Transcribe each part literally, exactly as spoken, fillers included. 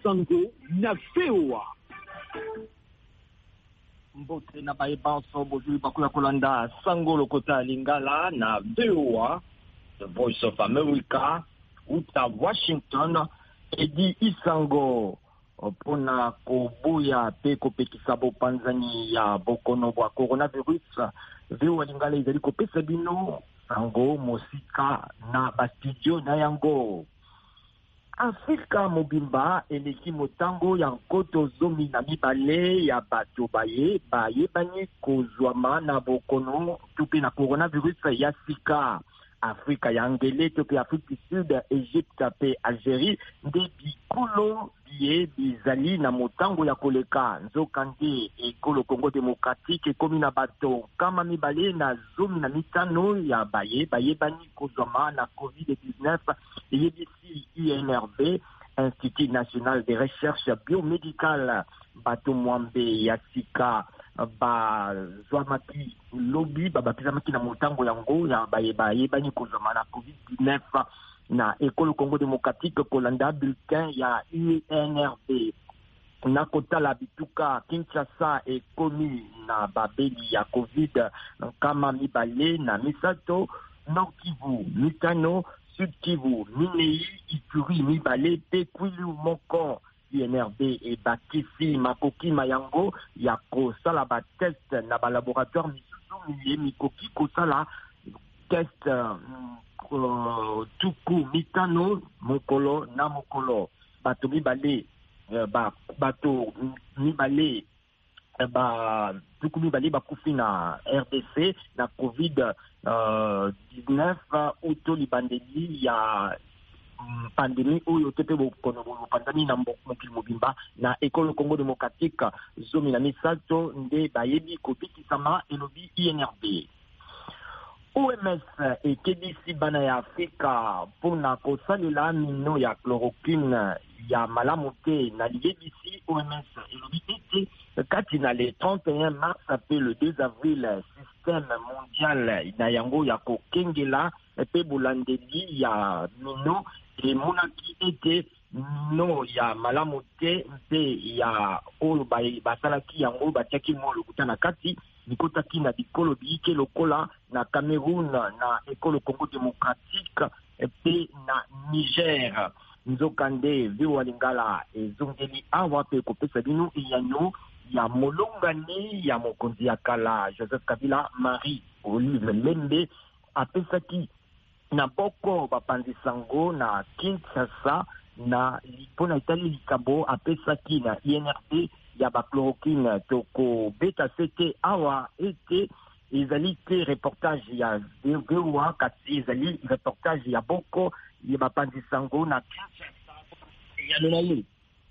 Sango na fewa. Mbote na baibanso bozui bakuya kolanda Sango lokota lingala na fewa. The Voice of America uta Washington edi isango pona kobuya pe kopekisa bopanzani ya bokono bwa coronavirus vewa lingala izali kopesa bino Sango mosika na bastudio na yango. Afrika mobimba eleki motango ya nkoto zomi na mibale ya bato baye baye bani kozwama na bokono tupe na coronavirus ya sika. Afrika ya ngele tope Afrique du Sud, Egypte pe Algérie nde bikolo biye bizali na motango ya koleka nzokande ekolo Congo démocratique ekomi na bato kama mibale na zomi na mitano ya baye baye bani kozwama na covid dix-neuf eyebisi I N R B, Institut National de Recherche Biomédicale. Bato mwambe ya sika ba zwamaki lobby babapizamaki na motango yango ya baye baye bani kozwama na covid dix-neuf na ekolo Congo démocratique kolanda bulletin ya I N R B. Na kotala bituka Kinshasa ekomi na babeli ya covid kama mibale na misato, Nord Kivu mitano, Sud Kivu minei, Ituri mibale pe kwilu moko. I N R B et bakisi makoki mayango ya kosala ba test na ba laboratoire misusu miye mikoki kosala test uh, tuku mitano mokolo na mokolo. Bato mibale uh, ba bato mibale uh, ba tuku mibale bakufi na R D C na covid dix-neuf uh, auto libandeli ya pandémie oyo tepe bokono pandémie na mokili mobimba na ekolo Congo démocratique zomi na misato nde bayebi kopikisama elobi I N R B. O M S ekebisi bana ya Afrika pona kosalela mino ya chloroquine ya malamu te na liyebisi. O M S elobi ete kati na le trente et un mars pe le deux avril système mondial na yango ya kokengela pe bolandeli ya mino et monaki ete no ya malamu te mpe ya oyo basalaki yango batiaki mo lokuta na kati bikotaki na bikolo biyike lokola na Cameroun na ekolo Congo démocratique pe na Niger. Nzokande viwa lingala ezongeli awa pe kopesa bino iyanyo ya molongani ya mokonzi ya kala Joseph Kabila Marie Olive Lembe apesaki na boko bapanzi Sango na Kinshasa na pona itali likabo apesaki na I N R B ya bachloroquine toko beta sete awa ete ezali te reportage ya V O A kasi ezali reportage ya boko ya bapanzi Sango na Kinshasa ya nonali.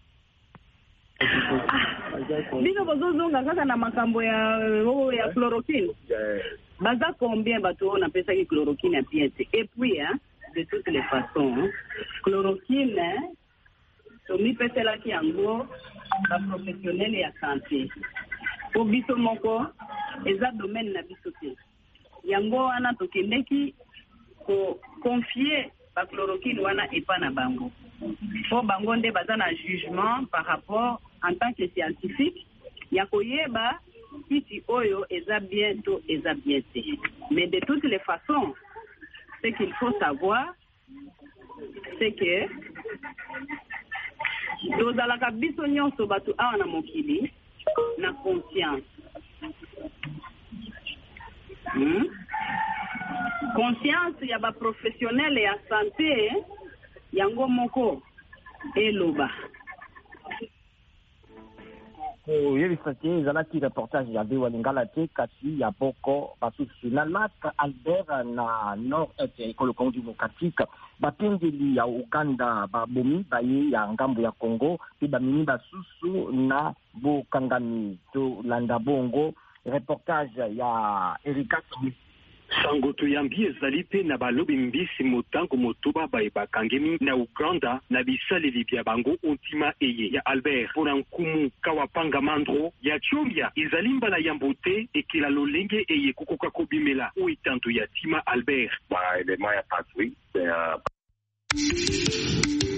Bino bozozonga kaka na makambo ya ya chloroquine. Baza combien bato on appelle ça que chloroquine a bien été. Et puis hein, de toutes les façons, chloroquine to mi pese la ki yango ba professionnel ya santé. Po biso moko eza domaine na biso te. Yango ana to kendeki ko confier ba chloroquine wana epa na bango. Po bango nde baza na jugement par rapport en tant que scientifique ya koyeba si oyo eza bientôt eza bien te. Mais de toutes les façons, ce qu'il faut savoir, c'est que tozalaka biso nyonso bato awa na mokili na conscience. Hmm? Conscience ya ba professionnel ya santé yango moko eloba. Yebisa te ezalaki reportage ya bewa lingala te kasi ya boko basusu na Lac Albert na nord-est ya ekolo Congo démocratique bapengeli ya Uganda babomi baye ya ngambo ya Congo pe bamini basusu na bokangami to landa bongo. Reportage ya Erika Sango tuyambi ezali pe na balobi mbisi motango motoba baye bakangemi na Uganda na bisaleli bya bango ontima eye ya Albert pona nkumu kawapanga mandro ya chombia ezali mbala ya mbote ekila lolenge eye kukoka kobimela o itanto ya tima Albert ba elema ya patri